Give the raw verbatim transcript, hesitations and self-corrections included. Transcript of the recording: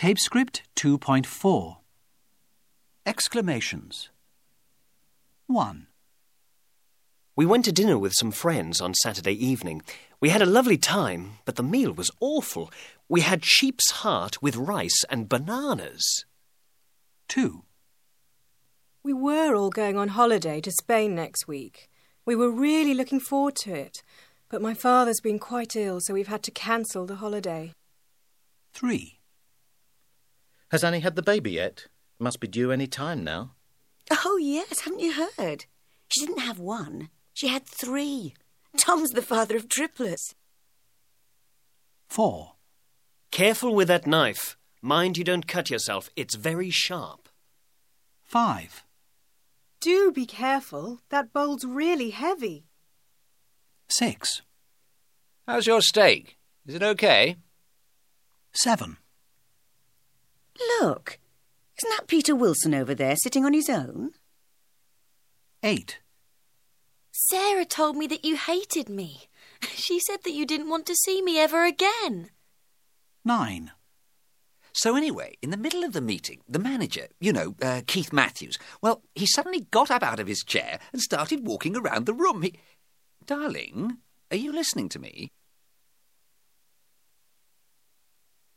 Tape script two point four. Exclamations. one. We went to dinner with some friends on Saturday evening. We had a lovely time, but the meal was awful. We had sheep's heart with rice and bananas. two. We were all going on holiday to Spain next week. We were really looking forward to it, but my father's been quite ill, so we've had to cancel the holiday. three. Has Annie had the baby yet? It must be due any time now. Oh, yes, haven't you heard? She didn't have one. She had three. Tom's the father of triplets. four. Careful with that knife. Mind you don't cut yourself. It's very sharp. five. Do be careful. That bowl's really heavy. six. How's your steak? Is it okay? seven. Look, isn't that Peter Wilson over there sitting on his own? eight. Sarah told me that you hated me. She said that you didn't want to see me ever again. nine. So anyway, in the middle of the meeting, the manager, you know, uh, Keith Matthews, well, he suddenly got up out of his chair and started walking around the room. He... Darling, are you listening to me?